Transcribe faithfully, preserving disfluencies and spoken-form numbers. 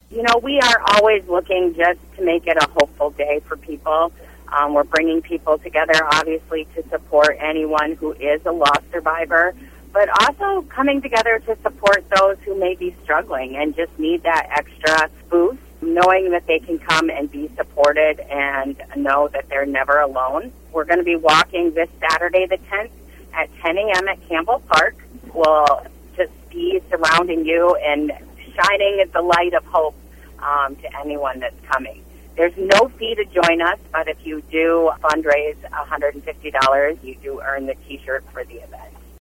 You know, we are always looking just to make it a hopeful day for people. Um, we're bringing people together, obviously, to support anyone who is a loss survivor, but also coming together to support those who may be struggling and just need that extra boost, knowing that they can come and be supported and know that they're never alone. We're going to be walking this Saturday the tenth at ten a.m. at Campbell Park. We'll just be surrounding you and shining the light of hope um, to anyone that's coming. There's no fee to join us, but if you do fundraise one hundred fifty dollars, you do earn the T-shirt for the event.